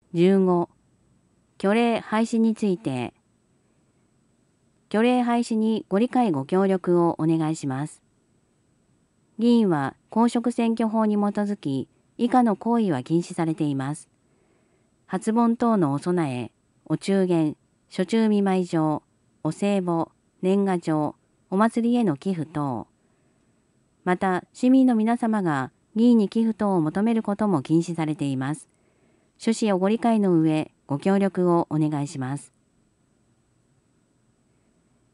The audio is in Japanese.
15、虚礼廃止について。虚礼廃止にご理解ご協力をお願いします。議員は公職選挙法に基づき、以下の行為は禁止されています。発盆等のお供え、お中元、暑中見舞い状、お歳暮、年賀状、お祭りへの寄付等。また、市民の皆様が議員に寄付等を求めることも禁止されています。趣旨をご理解の上、ご協力をお願いします。